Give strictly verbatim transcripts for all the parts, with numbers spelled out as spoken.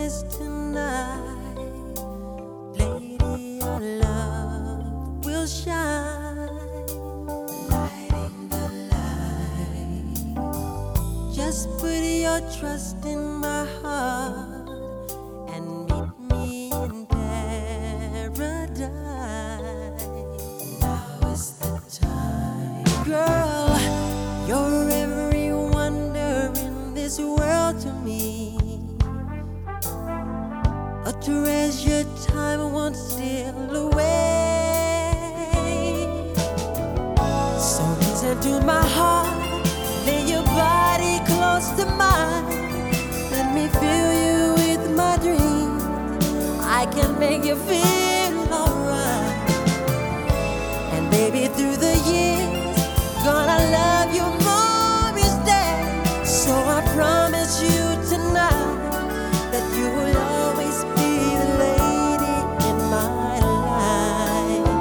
promise tonight, lady, our love will shine, lighting the light. Just put your trust in my heart and meet me in paradise. Now is the time, girl. You're every wonder in this world to me, a treasured time won't steal away. So listen to my heart, lay your body close to mine. Let me fill you with my dreams, I can make you feel alright. And baby, through the years, gonna love you more each day. So I promise you tonight that you will always be the lady in my life.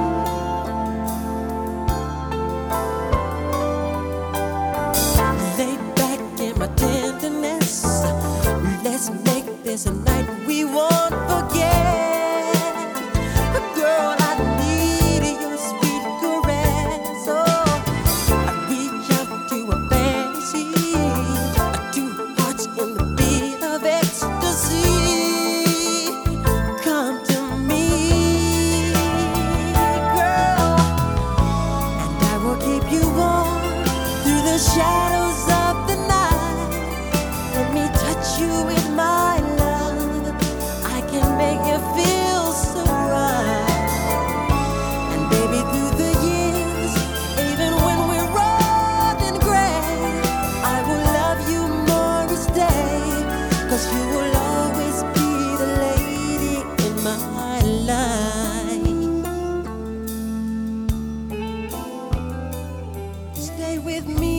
Lay back in my tenderness, let's make this a night we won't forget. Girl, I need your sweet caress. Oh, I reach out to a fantasy, two hearts in the beat of ecstasy. Come to me, girl, and I will keep you warm through the shadows of the night. Let me touch you with my love, I can make you feel so right. And baby, through the years, even when we're old and gray, I will love you more each day, 'cause you will always be the lady in my life. Stay with me.